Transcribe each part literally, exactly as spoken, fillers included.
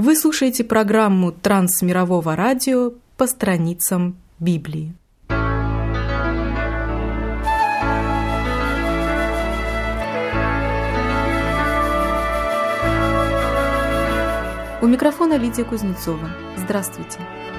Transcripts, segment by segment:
Вы слушаете программу Трансмирового радио по страницам Библии. У микрофона Лидия Кузнецова. Здравствуйте.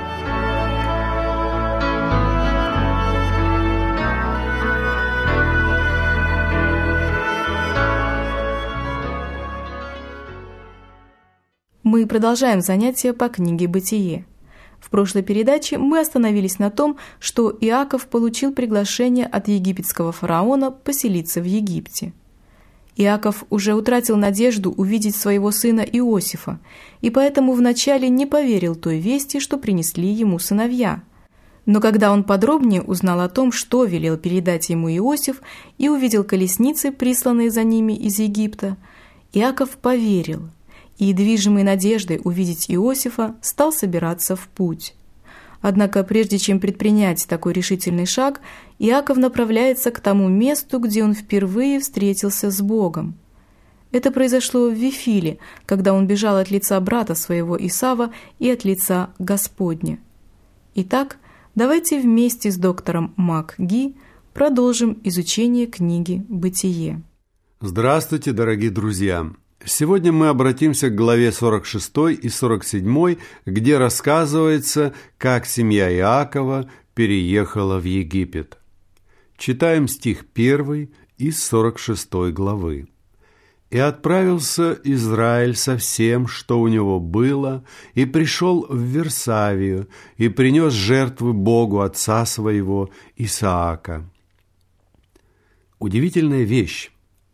Мы продолжаем занятия по книге «Бытие». В прошлой передаче мы остановились на том, что Иаков получил приглашение от египетского фараона поселиться в Египте. Иаков уже утратил надежду увидеть своего сына Иосифа, и поэтому вначале не поверил той вести, что принесли ему сыновья. Но когда он подробнее узнал о том, что велел передать ему Иосиф, и увидел колесницы, присланные за ними из Египта, Иаков поверил, и, движимый надеждой увидеть Иосифа, стал собираться в путь. Однако, прежде чем предпринять такой решительный шаг, Иаков направляется к тому месту, где он впервые встретился с Богом. Это произошло в Вифиле, когда он бежал от лица брата своего Исава и от лица Господня. Итак, давайте вместе с доктором МакГи продолжим изучение книги «Бытие». Здравствуйте, дорогие друзья! Сегодня мы обратимся к главе сорок шестой и сорок седьмой, где рассказывается, как семья Иакова переехала в Египет. Читаем стих первый из сорок шестой главы. «И отправился Израиль со всем, что у него было, и пришел в Вирсавию, и принес жертвы Богу отца своего Исаака». Удивительная вещь.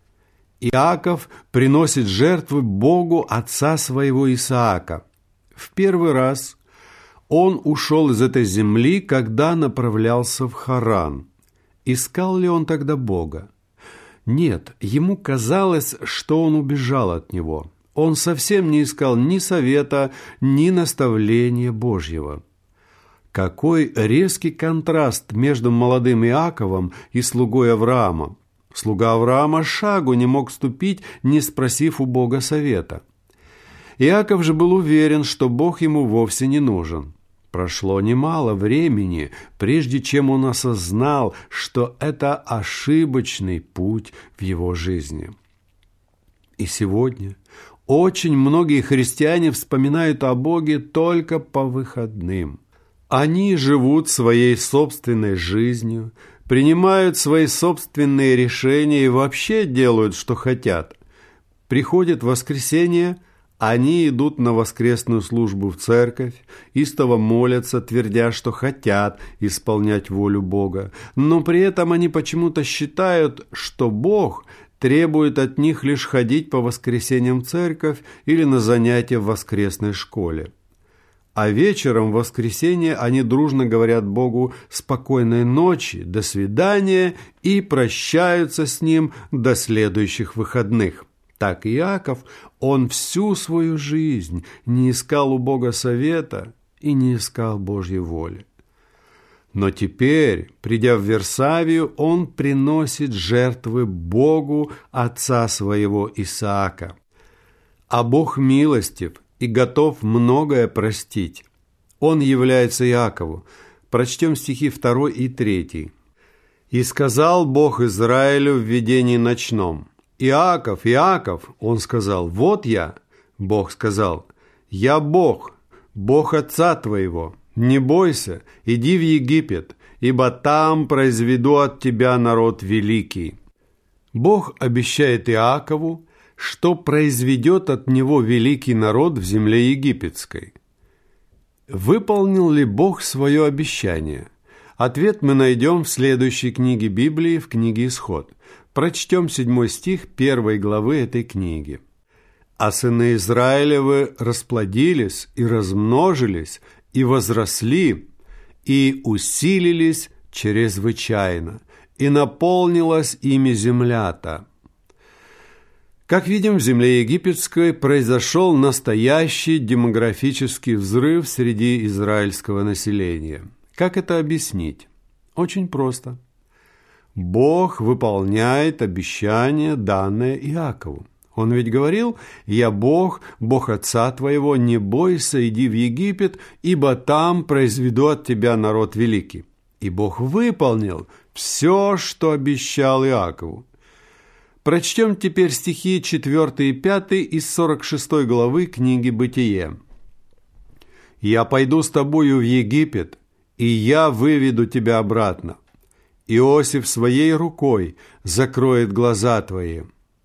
Иаков приносит жертвы Богу отца своего Исаака. В первый раз он ушел из этой земли, когда направлялся в Харан. Искал ли он тогда Бога? Нет, ему казалось, что он убежал от него. Он совсем не искал ни совета, ни наставления Божьего. Какой резкий контраст между молодым Иаковом и слугой Авраама. Слуга Авраама шагу не мог ступить, не спросив у Бога совета. Иаков же был уверен, что Бог ему вовсе не нужен. Прошло немало времени, прежде чем он осознал, что это ошибочный путь в его жизни. И сегодня очень многие христиане вспоминают о Боге только по выходным. Они живут своей собственной жизнью, принимают свои собственные решения и вообще делают, что хотят. Приходит воскресенье, они идут на воскресную службу в церковь, истово молятся, твердя, что хотят исполнять волю Бога, но при этом они почему-то считают, что Бог требует от них лишь ходить по воскресеньям в церковь или на занятия в воскресной школе. А вечером в воскресенье они дружно говорят Богу «спокойной ночи», «до свидания» и прощаются с Ним до следующих выходных. Так Иаков, он всю свою жизнь не искал у Бога совета и не искал Божьей воли. Но теперь, придя в Вирсавию, он приносит жертвы Богу отца своего Исаака. А Бог милостив и готов многое простить. Он является Иакову. Прочтем стихи второй и третий. «И сказал Бог Израилю в видении ночном: Иаков, Иаков, он сказал: вот я. Бог сказал: я Бог, Бог отца твоего. Не бойся, иди в Египет, ибо там произведу от тебя народ великий». Бог обещает Иакову, что произведет от него великий народ в земле египетской. Выполнил ли Бог свое обещание? Ответ мы найдем в следующей книге Библии, в книге Исход. Прочтем седьмой стих первой главы этой книги. «А сыны Израилевы расплодились и размножились, и возросли, и усилились чрезвычайно, и наполнилась ими земля-то». Как видим, в земле египетской произошел настоящий демографический взрыв среди израильского населения. Как это объяснить? Очень просто. Бог выполняет обещание, данное Иакову. Он ведь говорил: «Я Бог, Бог отца твоего, не бойся, иди в Египет, ибо там произведу от тебя народ великий». И Бог выполнил все, что обещал Иакову. Прочтем теперь стихи четвёртый и пятый из сорок шестой главы книги «Бытие». «Я пойду с тобою в Египет, и я выведу тебя обратно. Иосиф своей рукой закроет глаза твои».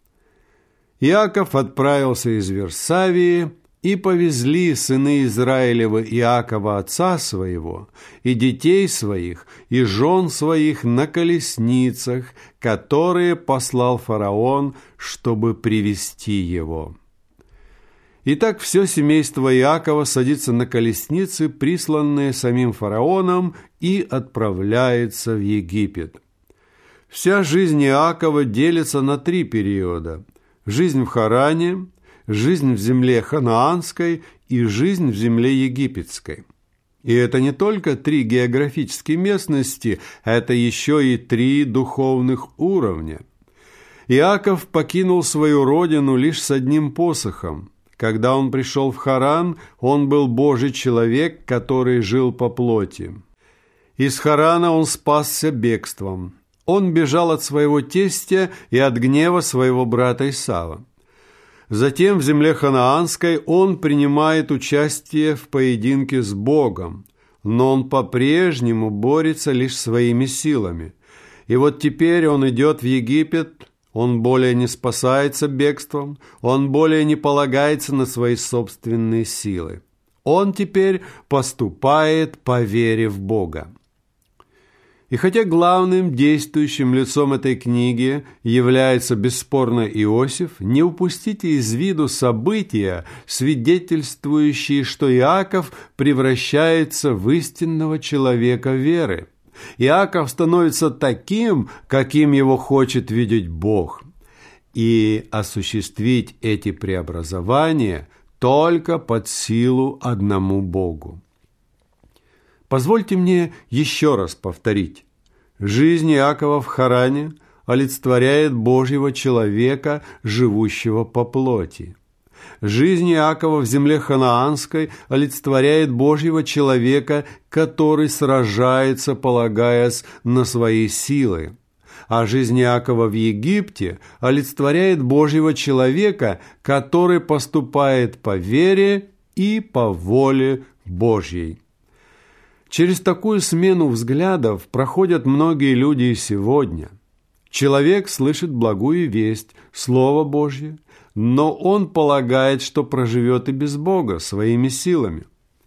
Иаков отправился из Вирсавии, и повезли сыны Израилевы Иакова отца своего, и детей своих, и жен своих на колесницах, которые послал фараон, чтобы привести его. Итак, все семейство Иакова садится на колесницы, присланные самим фараоном, и отправляется в Египет. Вся жизнь Иакова делится на три периода: жизнь в Харане, жизнь в земле ханаанской и жизнь в земле египетской. И это не только три географические местности, это еще и три духовных уровня. Иаков покинул свою родину лишь с одним посохом. Когда он пришел в Харан, он был Божий человек, который жил по плоти. Из Харана он спасся бегством. Он бежал от своего тестя и от гнева своего брата Исава. Затем в земле ханаанской он принимает участие в поединке с Богом, но он по-прежнему борется лишь своими силами. И вот теперь он идет в Египет, он более не спасается бегством, он более не полагается на свои собственные силы. Он теперь поступает по вере в Бога. И хотя главным действующим лицом этой книги является бесспорно Иосиф, не упустите из виду события, свидетельствующие, что Иаков превращается в истинного человека веры. Иаков становится таким, каким его хочет видеть Бог. И осуществить эти преобразования только под силу одному Богу. Позвольте мне еще раз повторить. Жизнь Иакова в Харане олицетворяет Божьего человека, живущего по плоти. Жизнь Иакова в земле ханаанской олицетворяет Божьего человека, который сражается, полагаясь на свои силы. А жизнь Иакова в Египте олицетворяет Божьего человека, который поступает по вере и по воле Божьей. Через такую смену взглядов проходят многие люди и сегодня. Человек слышит благую весть, Слово Божье, но он полагает, что проживет и без Бога своими силами.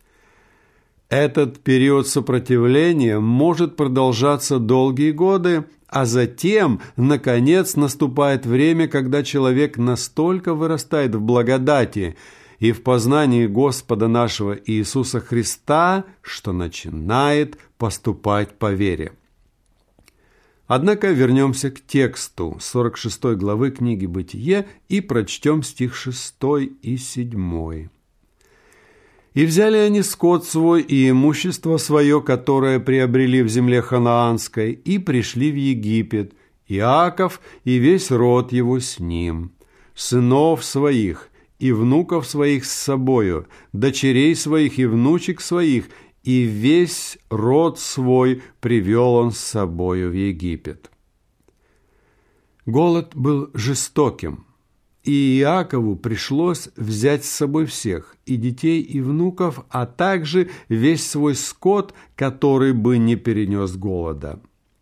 Этот период сопротивления может продолжаться долгие годы, а затем, наконец, наступает время, когда человек настолько вырастает в благодати и в познании Господа нашего Иисуса Христа, что начинает поступать по вере. Однако вернемся к тексту сорок шестой главы книги «Бытие» и прочтем стих шестой и седьмой. «И взяли они скот свой и имущество свое, которое приобрели в земле ханаанской, и пришли в Египет, Иаков и весь род его с ним, сынов своих и внуков своих с собою, дочерей своих и внучек своих, и весь род свой привел он с собою в Египет». Голод был жестоким, и Иакову пришлось взять с собой всех, и детей, и внуков, а также весь свой скот, который бы не перенес голода.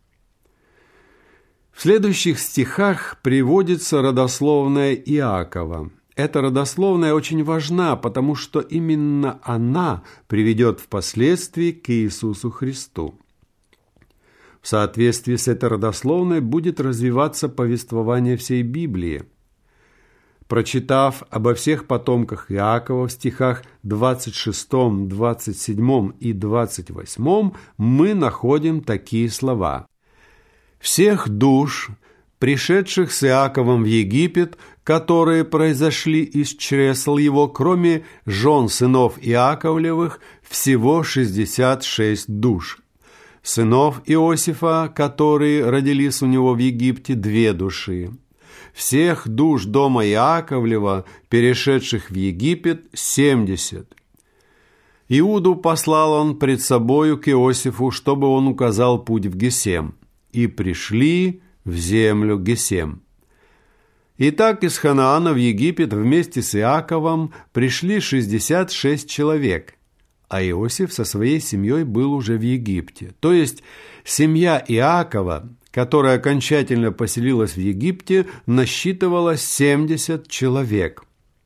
В следующих стихах приводится родословная Иакова. Эта родословная очень важна, потому что именно она приведет впоследствии к Иисусу Христу. В соответствии с этой родословной будет развиваться повествование всей Библии. Прочитав обо всех потомках Иакова в стихах двадцать шестом, двадцать седьмом и двадцать восьмом, мы находим такие слова: «Всех душ, пришедших с Иаковом в Египет, которые произошли из чресл его, кроме жен сынов Иаковлевых, всего шестьдесят шесть душ. Сынов Иосифа, которые родились у него в Египте, две души. всех душ дома Иаковлева, перешедших в Египет, семьдесят. Иуду послал он пред собою к Иосифу, чтобы он указал путь в Гесем, и пришли в землю Гесем. Итак, из Ханаана в Египет вместе с Иаковом пришли шестьдесят шесть человек, а Иосиф со своей семьей был уже в Египте. То есть семья Иакова, которая окончательно поселилась в Египте, насчитывала семьдесят человек.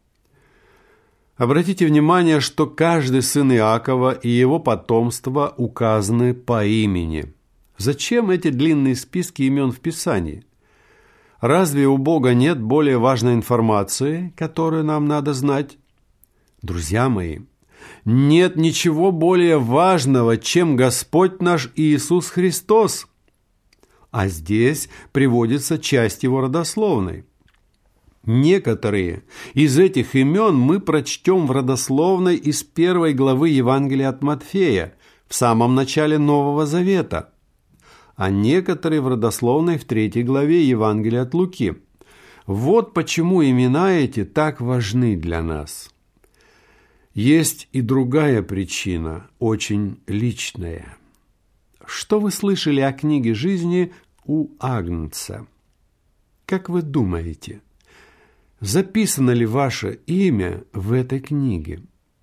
Обратите внимание, что каждый сын Иакова и его потомство указаны по имени. Зачем эти длинные списки имен в Писании? Разве у Бога нет более важной информации, которую нам надо знать? Друзья мои, нет ничего более важного, чем Господь наш Иисус Христос. А здесь приводится часть его родословной. Некоторые из этих имен мы прочтем в родословной из первой главы Евангелия от Матфея, в самом начале Нового Завета, а некоторые в родословной в третьей главе Евангелия от Луки. Вот почему имена эти так важны для нас. Есть и другая причина, очень личная. Что вы слышали о книге жизни у Агнца? Как вы думаете, записано ли ваше имя в этой книге?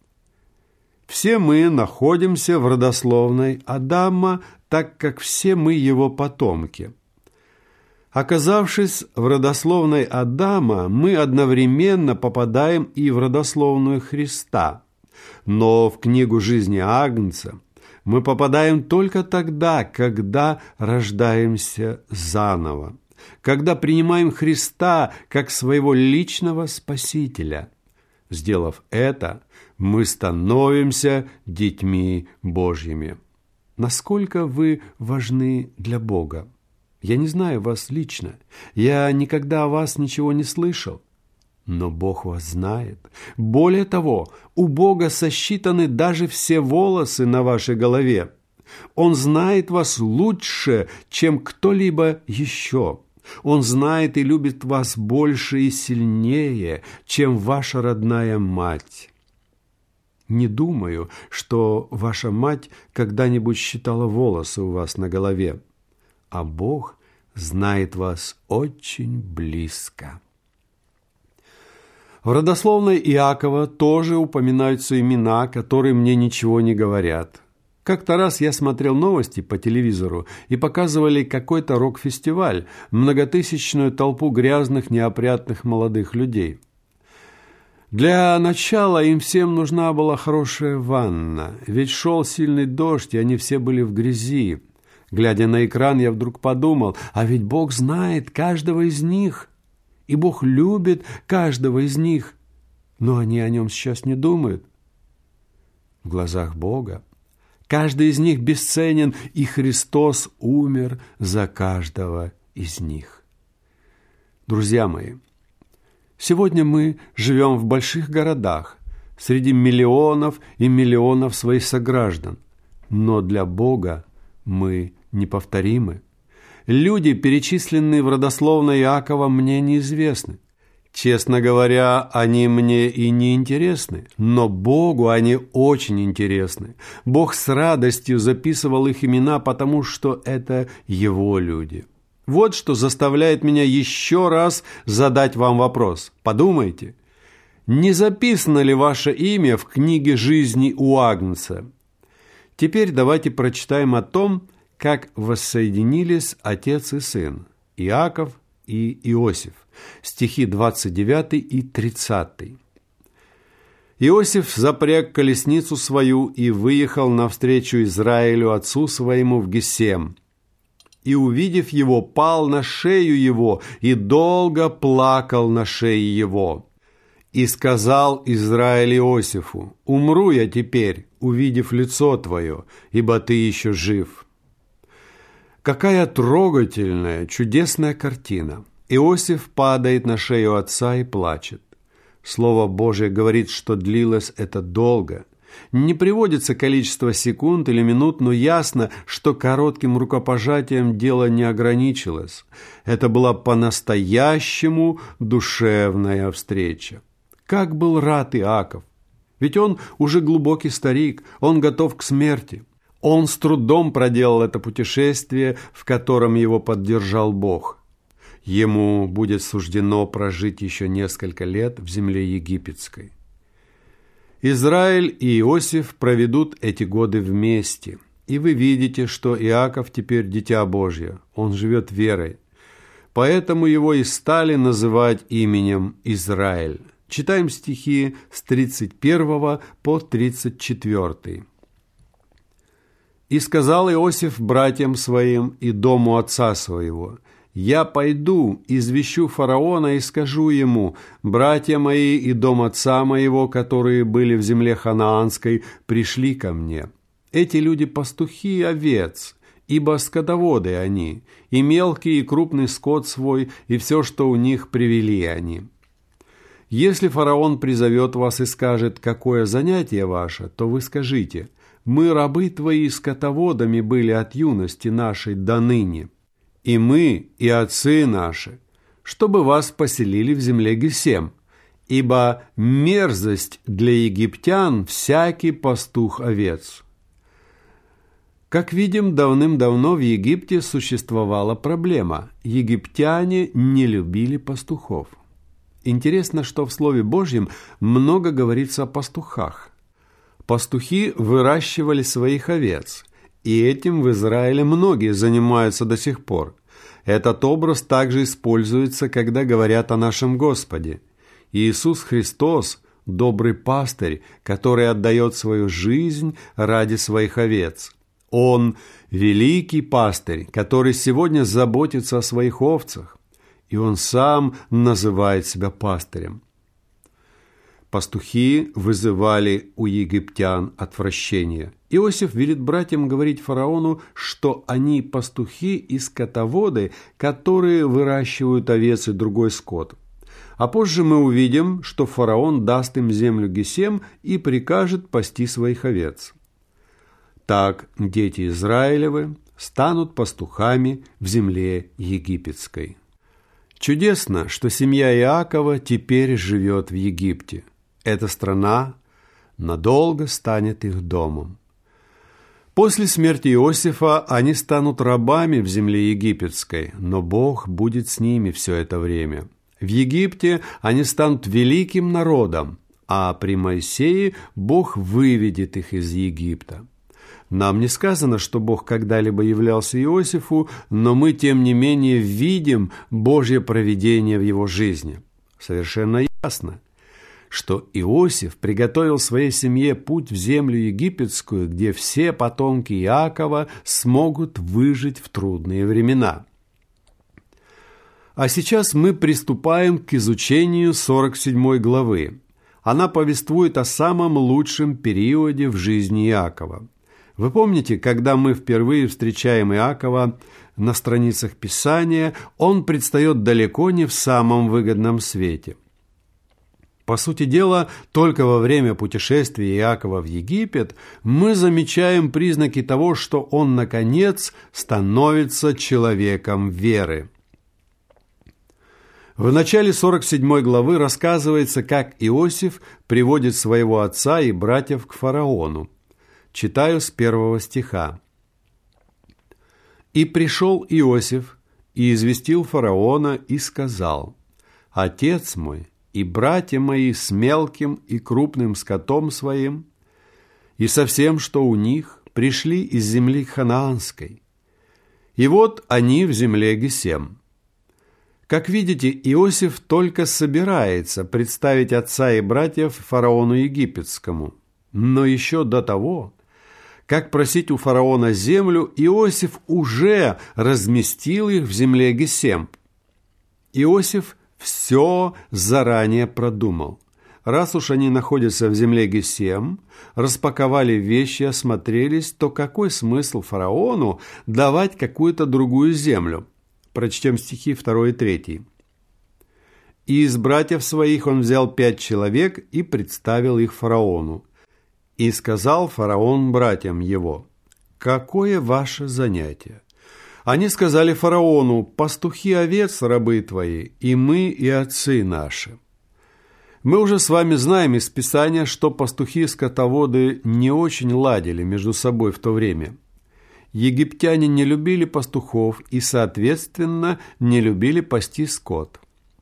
Все мы находимся в родословной Адама, так как все мы его потомки. Оказавшись в родословной Адама, мы одновременно попадаем и в родословную Христа. Но в книгу жизни Агнца мы попадаем только тогда, когда рождаемся заново, когда принимаем Христа как своего личного Спасителя. Сделав это, мы становимся детьми Божьими. Насколько вы важны для Бога? Я не знаю вас лично, я никогда о вас ничего не слышал, но Бог вас знает. Более того, у Бога сосчитаны даже все волосы на вашей голове. Он знает вас лучше, чем кто-либо еще. Он знает и любит вас больше и сильнее, чем ваша родная мать. Не думаю, что ваша мать когда-нибудь считала волосы у вас на голове, а Бог знает вас очень близко. В родословной Иакова тоже упоминаются имена, которые мне ничего не говорят. Как-то раз я смотрел новости по телевизору, и показывали какой-то рок-фестиваль, многотысячную толпу грязных, неопрятных молодых людей. Для начала им всем нужна была хорошая ванна, ведь шел сильный дождь, и они все были в грязи. Глядя на экран, я вдруг подумал, а ведь Бог знает каждого из них, и Бог любит каждого из них, но они о нем сейчас не думают. В глазах Бога каждый из них бесценен, и Христос умер за каждого из них. Друзья мои, сегодня мы живем в больших городах, среди миллионов и миллионов своих сограждан, но для Бога мы неповторимы. Люди, перечисленные в родословной Иакова, мне неизвестны. Честно говоря, они мне и не интересны, но Богу они очень интересны. Бог с радостью записывал их имена, потому что это Его люди. Вот что заставляет меня еще раз задать вам вопрос. Подумайте, не записано ли ваше имя в книге жизни у Агнца? Теперь давайте прочитаем о том, как воссоединились отец и сын, Иаков и Иосиф. Стихи двадцать девятый и тридцатый. Иосиф запряг колесницу свою и выехал навстречу Израилю, отцу своему, в Гесем. И, увидев его, пал на шею его и долго плакал на шее его. И сказал Израиль Иосифу: «Умру я теперь, увидев лицо твое, ибо ты еще жив». Какая трогательная, чудесная картина! Иосиф падает на шею отца и плачет. Слово Божие говорит, что длилось это долго. Не приводится количество секунд или минут, но ясно, что коротким рукопожатием дело не ограничилось. Это была по-настоящему душевная встреча. Как был рад Иаков! Ведь он уже глубокий старик, он готов к смерти. Он с трудом проделал это путешествие, в котором его поддержал Бог. Ему будет суждено прожить еще несколько лет в земле египетской. Израиль и Иосиф проведут эти годы вместе. И вы видите, что Иаков теперь дитя Божье, он живет верой. Поэтому его и стали называть именем Израиль. Читаем стихи с тридцать первого по тридцать четвёртый. «И сказал Иосиф братьям своим и дому отца своего: «Я пойду, извещу фараона и скажу ему: братья мои и дом отца моего, которые были в земле ханаанской, пришли ко мне. Эти люди пастухи овец, ибо скотоводы они, и мелкий и крупный скот свой, и все, что у них, привели они. Если фараон призовет вас и скажет: какое занятие ваше, то вы скажите: мы, рабы твои, скотоводами были от юности нашей до ныне, и мы, и отцы наши, чтобы вас поселили в земле Гесем, ибо мерзость для египтян всякий пастух овец». Как видим, давным-давно в Египте существовала проблема. Египтяне не любили пастухов. Интересно, что в Слове Божьем много говорится о пастухах. Пастухи выращивали своих овец, и этим в Израиле многие занимаются до сих пор. Этот образ также используется, когда говорят о нашем Господе. Иисус Христос – добрый пастырь, который отдает свою жизнь ради своих овец. Он – великий пастырь, который сегодня заботится о своих овцах, и Он сам называет себя пастырем. Пастухи вызывали у египтян отвращение. Иосиф велит братьям говорить фараону, что они пастухи и скотоводы, которые выращивают овец и другой скот. А позже мы увидим, что фараон даст им землю Гесем и прикажет пасти своих овец. Так дети Израилевы станут пастухами в земле египетской. Чудесно, что семья Иакова теперь живет в Египте. Эта страна надолго станет их домом. После смерти Иосифа они станут рабами в земле египетской, но Бог будет с ними все это время. В Египте они станут великим народом, а при Моисее Бог выведет их из Египта. Нам не сказано, что Бог когда-либо являлся Иосифу, но мы, тем не менее, видим Божье провидение в его жизни. Совершенно ясно, что Иосиф приготовил своей семье путь в землю египетскую, где все потомки Иакова смогут выжить в трудные времена. А сейчас мы приступаем к изучению сорок седьмой главы. Она повествует о самом лучшем периоде в жизни Иакова. Вы помните, когда мы впервые встречаем Иакова на страницах Писания, он предстает далеко не в самом выгодном свете. По сути дела, только во время путешествия Иакова в Египет мы замечаем признаки того, что он, наконец, становится человеком веры. В начале сорок седьмой главы рассказывается, как Иосиф приводит своего отца и братьев к фараону. Читаю с первого стиха. «И пришел Иосиф, и известил фараона, и сказал: Отец мой и братья мои с мелким и крупным скотом своим, и со всем, что у них, пришли из земли ханаанской. И вот они в земле Гесем». Как видите, Иосиф только собирается представить отца и братьев фараону египетскому. Но еще до того, как просить у фараона землю, Иосиф уже разместил их в земле Гесем. Иосиф все заранее продумал. Раз уж они находятся в земле Гесем, распаковали вещи, осмотрелись, то какой смысл фараону давать какую-то другую землю? Прочтем стихи второй и третий. «И из братьев своих он взял пять человек и представил их фараону. И сказал фараон братьям его: «Какое ваше занятие?» Они сказали фараону: «Пастухи овец рабы твои, и мы, и отцы наши». Мы уже с вами знаем из Писания, что пастухи и скотоводы не очень ладили между собой в то время. Египтяне не любили пастухов и, соответственно, не любили пасти скот.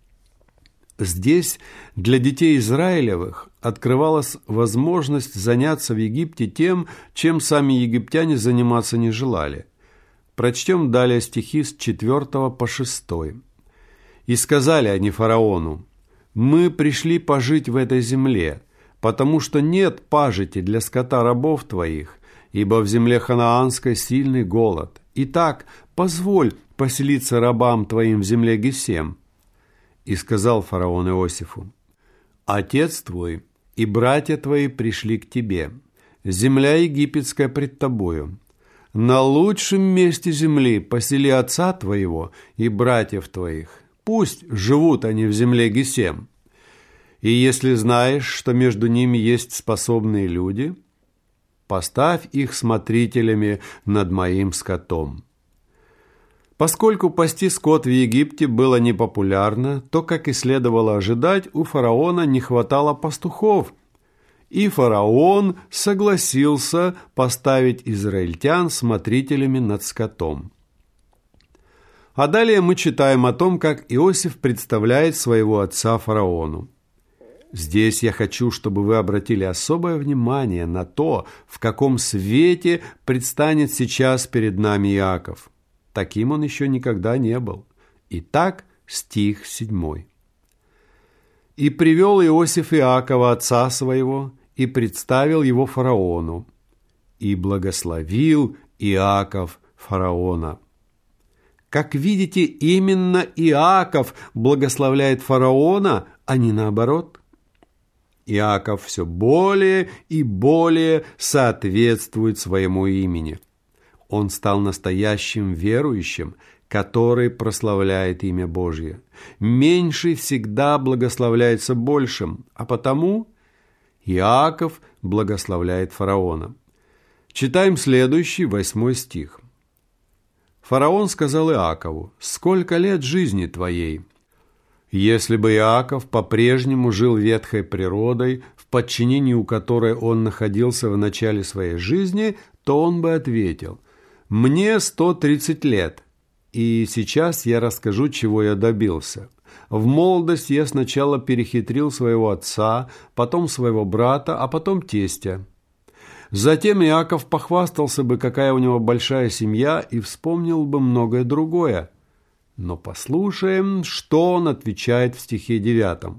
Здесь для детей Израилевых открывалась возможность заняться в Египте тем, чем сами египтяне заниматься не желали. Прочтем далее стихи с четвёртого по шестой. «И сказали они фараону: мы пришли пожить в этой земле, потому что нет пажити для скота рабов твоих, ибо в земле ханаанской сильный голод. Итак, позволь поселиться рабам твоим в земле Гесем». И сказал фараон Иосифу: «Отец твой и братья твои пришли к тебе, земля египетская пред тобою. На лучшем месте земли посели отца твоего и братьев твоих. Пусть живут они в земле Гесем. И если знаешь, что между ними есть способные люди, поставь их смотрителями над моим скотом». Поскольку пасти скот в Египте было непопулярно, то, как и следовало ожидать, у фараона не хватало пастухов, и фараон согласился поставить израильтян смотрителями над скотом. А далее мы читаем о том, как Иосиф представляет своего отца фараону. Здесь я хочу, чтобы вы обратили особое внимание на то, в каком свете предстанет сейчас перед нами Иаков. Таким он еще никогда не был. Итак, стих седьмой. «И привел Иосиф Иакова, отца своего, и представил его фараону. И благословил Иаков фараона». Как видите, именно Иаков благословляет фараона, а не наоборот. Иаков все более и более соответствует своему имени. Он стал настоящим верующим, который прославляет имя Божье. Меньший всегда благословляется большим, а потому Иаков благословляет фараона. Читаем следующий, восьмой стих. «Фараон сказал Иакову: сколько лет жизни твоей?» Если бы Иаков по-прежнему жил ветхой природой, в подчинении у которой он находился в начале своей жизни, то он бы ответил: «Мне сто тридцать лет, и сейчас я расскажу, чего я добился. В молодости я сначала перехитрил своего отца, потом своего брата, а потом тестя». Затем Иаков похвастался бы, какая у него большая семья, и вспомнил бы многое другое. Но послушаем, что он отвечает в стихе девятом.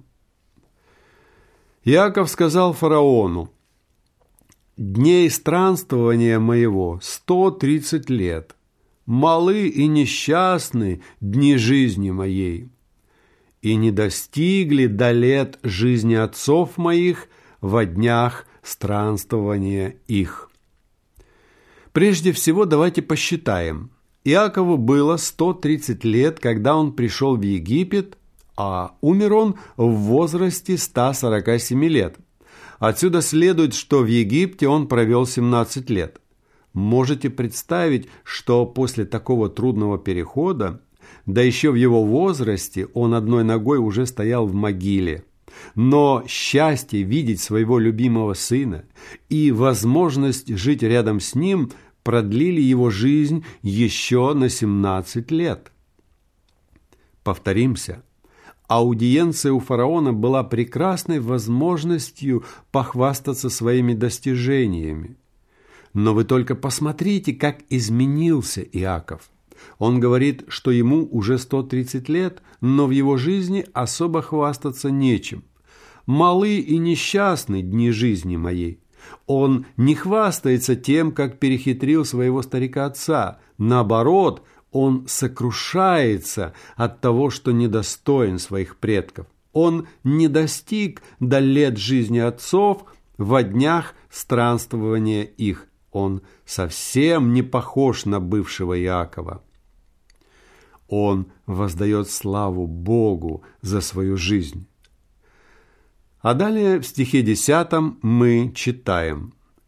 Иаков сказал фараону: «Дней странствования моего сто тридцать лет, малы и несчастны дни жизни моей, и не достигли до лет жизни отцов моих во днях странствования их». Прежде всего, давайте посчитаем. Иакову было сто тридцать лет, когда он пришел в Египет, а умер он в возрасте ста сорока семи лет. Отсюда следует, что в Египте он провел семнадцать лет. Можете представить, что после такого трудного перехода, да еще в его возрасте, он одной ногой уже стоял в могиле. Но счастье видеть своего любимого сына и возможность жить рядом с ним продлили его жизнь еще на семнадцать лет. Повторимся, аудиенция у фараона была прекрасной возможностью похвастаться своими достижениями. Но вы только посмотрите, как изменился Иаков. Он говорит, что ему уже сто тридцать лет, но в его жизни особо хвастаться нечем. «Малы и несчастны дни жизни моей». Он не хвастается тем, как перехитрил своего старика-отца. Наоборот, он сокрушается от того, что недостоин своих предков. Он не достиг до лет жизни отцов во днях странствования их. Он совсем не похож на бывшего Иакова. Он воздает славу Богу за свою жизнь. А далее в стихе десятом мы читаем: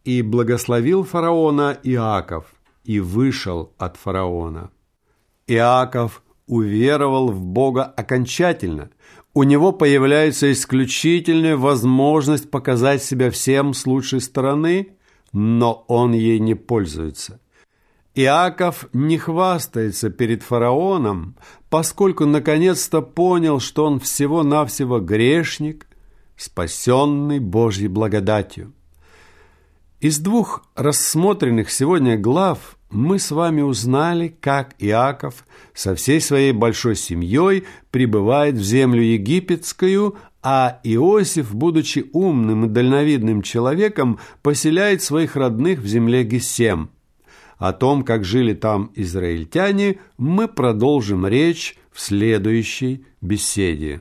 «И благословил фараона Иаков, и вышел от фараона». Иаков уверовал в Бога окончательно. У него появляется исключительная возможность показать себя всем с лучшей стороны, но он ей не пользуется. Иаков не хвастается перед фараоном, поскольку наконец-то понял, что он всего-навсего грешник, спасенный Божьей благодатью. Из двух рассмотренных сегодня глав мы с вами узнали, как Иаков со всей своей большой семьей прибывает в землю египетскую, а Иосиф, будучи умным и дальновидным человеком, поселяет своих родных в земле Гесем. О том, как жили там израильтяне, мы продолжим речь в следующей беседе.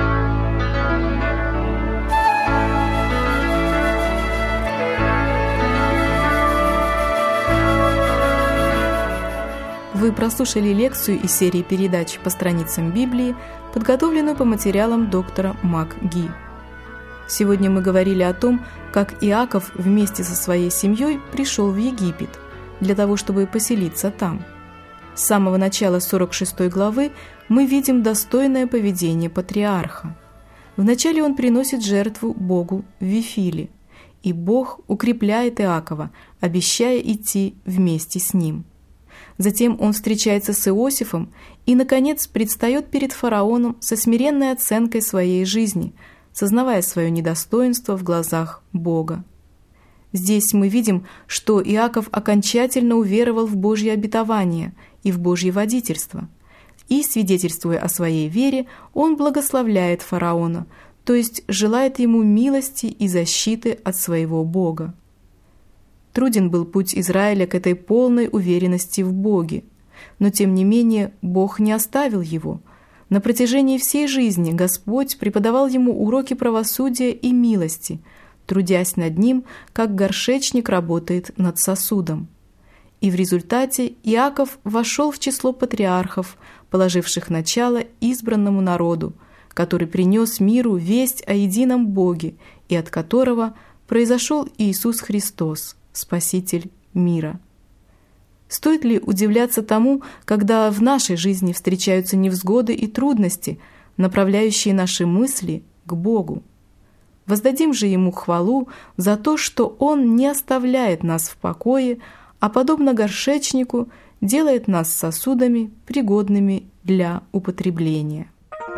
Вы прослушали лекцию из серии передач по страницам Библии, подготовленную по материалам доктора МакГи. Сегодня мы говорили о том, как Иаков вместе со своей семьей пришел в Египет для того, чтобы поселиться там. С самого начала сорок шестой главы мы видим достойное поведение патриарха. Вначале он приносит жертву Богу в Вифиле, и Бог укрепляет Иакова, обещая идти вместе с ним. Затем он встречается с Иосифом и, наконец, предстает перед фараоном со смиренной оценкой своей жизни, сознавая свое недостоинство в глазах Бога. Здесь мы видим, что Иаков окончательно уверовал в Божье обетование и в Божье водительство. И, свидетельствуя о своей вере, он благословляет фараона, то есть желает ему милости и защиты от своего Бога. Труден был путь Израиля к этой полной уверенности в Боге, но тем не менее Бог не оставил его. На протяжении всей жизни Господь преподавал ему уроки правосудия и милости, трудясь над ним, как горшечник работает над сосудом. И в результате Иаков вошел в число патриархов, положивших начало избранному народу, который принес миру весть о едином Боге и от которого произошел Иисус Христос, Спаситель мира. Стоит ли удивляться тому, когда в нашей жизни встречаются невзгоды и трудности, направляющие наши мысли к Богу? Воздадим же Ему хвалу за то, что Он не оставляет нас в покое, а, подобно горшечнику, делает нас сосудами, пригодными для употребления.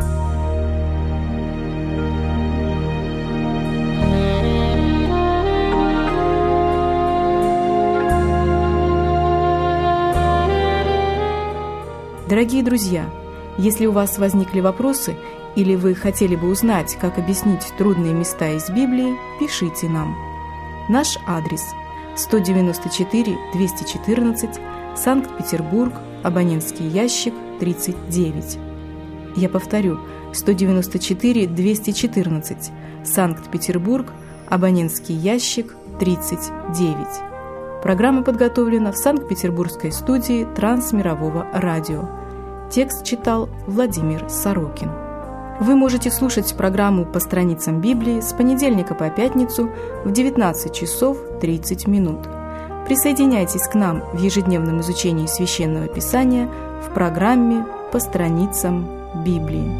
Дорогие друзья, если у вас возникли вопросы или вы хотели бы узнать, как объяснить трудные места из Библии, пишите нам. Наш адрес – сто девяносто четыре двести четырнадцать, Санкт-Петербург, абонентский ящик тридцать девять. Я повторю, сто девяносто четыре двести четырнадцать, Санкт-Петербург, абонентский ящик тридцать девять. Программа подготовлена в Санкт-Петербургской студии Трансмирового радио. Текст читал Владимир Сорокин. Вы можете слушать программу по страницам Библии с понедельника по пятницу в девятнадцать часов тридцать минут. Присоединяйтесь к нам в ежедневном изучении Священного Писания в программе по страницам Библии.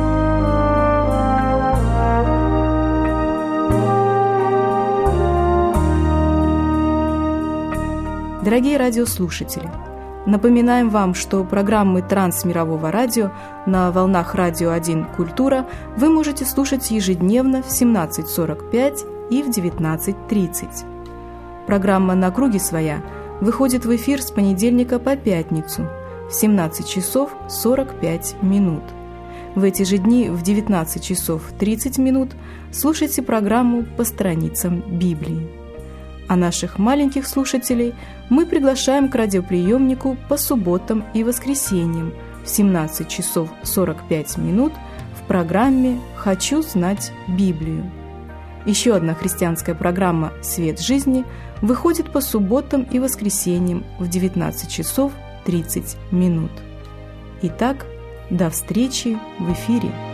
Дорогие радиослушатели, напоминаем вам, что программы Трансмирового радио на волнах Радио один «Культура» вы можете слушать ежедневно в семнадцать сорок пять и в девятнадцать тридцать. Программа «На круге своя» выходит в эфир с понедельника по пятницу в семнадцать часов сорок пять минут. В эти же дни в девятнадцать часов тридцать минут слушайте программу «По страницам Библии». А наших маленьких слушателей мы приглашаем к радиоприемнику по субботам и воскресеньям в семнадцать часов сорок пять минут в программе «Хочу знать Библию». Еще одна христианская программа «Свет жизни» выходит по субботам и воскресеньям в девятнадцать часов тридцать минут. Итак, до встречи в эфире.